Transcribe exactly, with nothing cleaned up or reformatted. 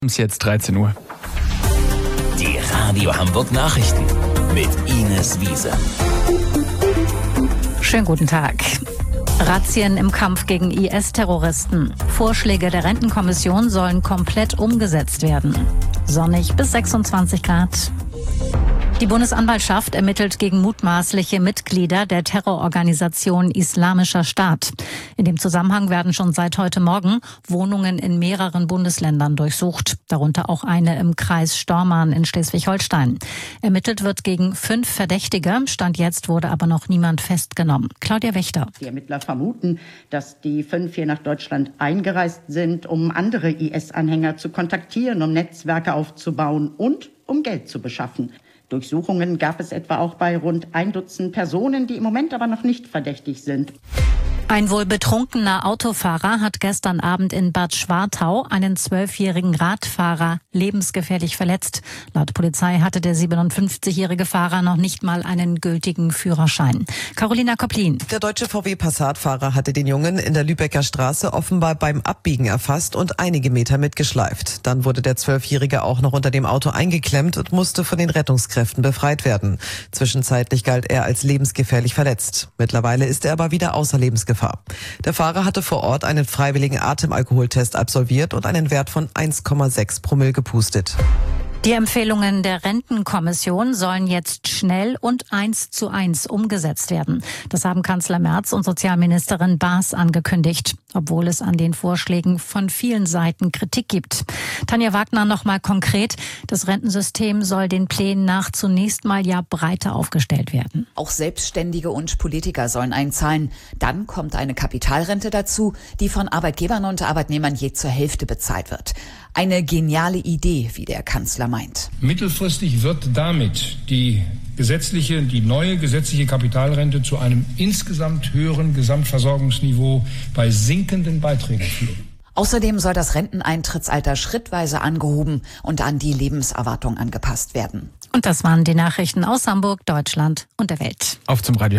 Es ist jetzt dreizehn Uhr. Die Radio Hamburg Nachrichten mit Ines Wiese. Schönen guten Tag. Razzien im Kampf gegen I S-Terroristen. Vorschläge der Rentenkommission sollen komplett umgesetzt werden. Sonnig bis sechsundzwanzig Grad. Die Bundesanwaltschaft ermittelt gegen mutmaßliche Mitglieder der Terrororganisation Islamischer Staat. In dem Zusammenhang werden schon seit heute Morgen Wohnungen in mehreren Bundesländern durchsucht, darunter auch eine im Kreis Stormarn in Schleswig-Holstein. Ermittelt wird gegen fünf Verdächtige. Stand jetzt wurde aber noch niemand festgenommen. Claudia Wächter. Die Ermittler vermuten, dass die fünf hier nach Deutschland eingereist sind, um andere I S-Anhänger zu kontaktieren, um Netzwerke aufzubauen und um Geld zu beschaffen. Durchsuchungen gab es etwa auch bei rund ein Dutzend Personen, die im Moment aber noch nicht verdächtig sind. Ein wohl betrunkener Autofahrer hat gestern Abend in Bad Schwartau einen zwölfjährigen Radfahrer lebensgefährlich verletzt. Laut Polizei hatte der siebenundfünfzigjährige Fahrer noch nicht mal einen gültigen Führerschein. Carolina Koplin. Der deutsche V W Passat-Fahrer hatte den Jungen in der Lübecker Straße offenbar beim Abbiegen erfasst und einige Meter mitgeschleift. Dann wurde der Zwölfjährige auch noch unter dem Auto eingeklemmt und musste von den Rettungskräften befreit werden. Zwischenzeitlich galt er als lebensgefährlich verletzt. Mittlerweile ist er aber wieder außer Lebensgefahr. Der Fahrer hatte vor Ort einen freiwilligen Atemalkoholtest absolviert und einen Wert von eins Komma sechs Promille gepustet. Die Empfehlungen der Rentenkommission sollen jetzt schnell und eins zu eins umgesetzt werden. Das haben Kanzler Merz und Sozialministerin Baas angekündigt, obwohl es an den Vorschlägen von vielen Seiten Kritik gibt. Tanja Wagner noch mal konkret. Das Rentensystem soll den Plänen nach zunächst mal ja breiter aufgestellt werden. Auch Selbstständige und Politiker sollen einzahlen. Dann kommt eine Kapitalrente dazu, die von Arbeitgebern und Arbeitnehmern je zur Hälfte bezahlt wird. Eine geniale Idee, wie der Kanzler meint. Mittelfristig wird damit die gesetzliche, die neue gesetzliche Kapitalrente zu einem insgesamt höheren Gesamtversorgungsniveau bei sinkenden Beiträgen führen. Außerdem soll das Renteneintrittsalter schrittweise angehoben und an die Lebenserwartung angepasst werden. Und das waren die Nachrichten aus Hamburg, Deutschland und der Welt. Auf zum Radio.